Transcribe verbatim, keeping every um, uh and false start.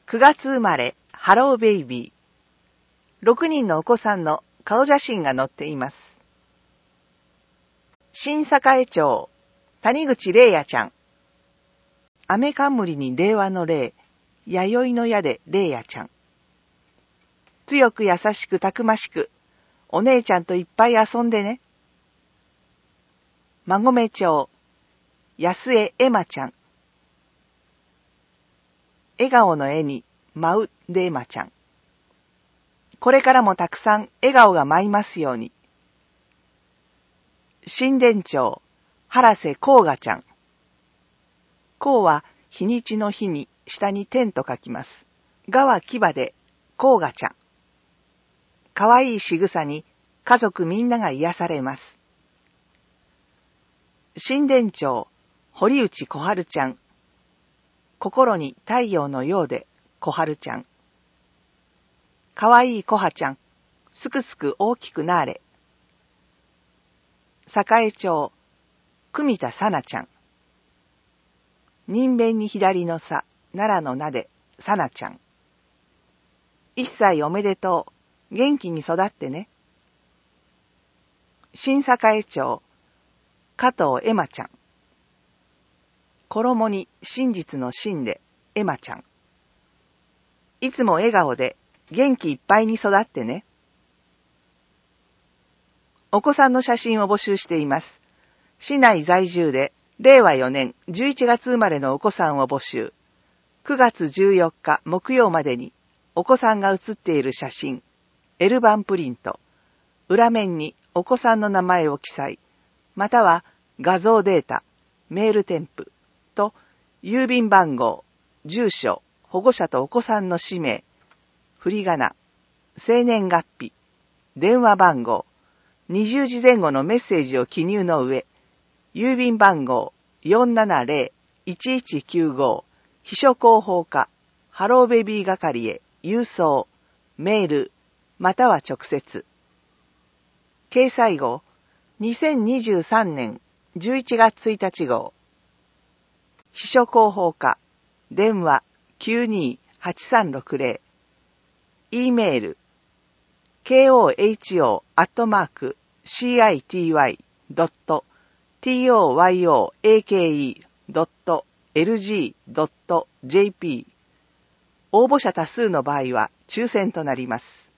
くがつ生まれ、ハローベイビー。ろくにんのお子さんの顔写真が載っています。新栄町、谷口玲也ちゃん。雨冠に令和の令、弥生の矢で玲也ちゃん。強く優しくたくましく、お姉ちゃんといっぱい遊んでね。馬込町、安江エマちゃん。笑顔の絵に舞うでエマちゃん。これからもたくさん笑顔が舞いますように。新田町、原瀬甲賀ちゃん。甲は日にちの日に下に天と書きます。賀は牙で甲賀ちゃん。かわいい仕草に家族みんなが癒されます。新田町、堀内小春ちゃん。心に太陽のようで小春ちゃん。かわいい小葉ちゃん、すくすく大きくなれ。栄町、組田さなちゃん。人弁に左のさ、奈良の名でさなちゃん。一歳おめでとう、元気に育ってね。新栄町、加藤エマちゃん。衣に真実の真でエマちゃん。いつも笑顔で元気いっぱいに育ってね。お子さんの写真を募集しています。市内在住でれいわよねんじゅういちがつ生まれのお子さんを募集。くがつじゅうよっか木曜までにお子さんが写っている写真、L 版プリント、裏面にお子さんの名前を記載、または画像データ、メール添付と郵便番号、住所、保護者とお子さんの氏名、振り仮名、生年月日、電話番号、にじゅうじぜん後のメッセージを記入の上、郵便番号 よんななぜろいちいちきゅうご 秘書広報課ハローベビー係へ郵送、メール、または直接。掲載号にせんにじゅうさんねんじゅういちがつついたち号。秘書広報課電話 きゅうにーはちさんろくぜろ。E メール ケーオーエイチオー アットマーク シーアイティーワイ ドット トヨー ドット エルジー ドット ジェーピー。応募者多数の場合は抽選となります。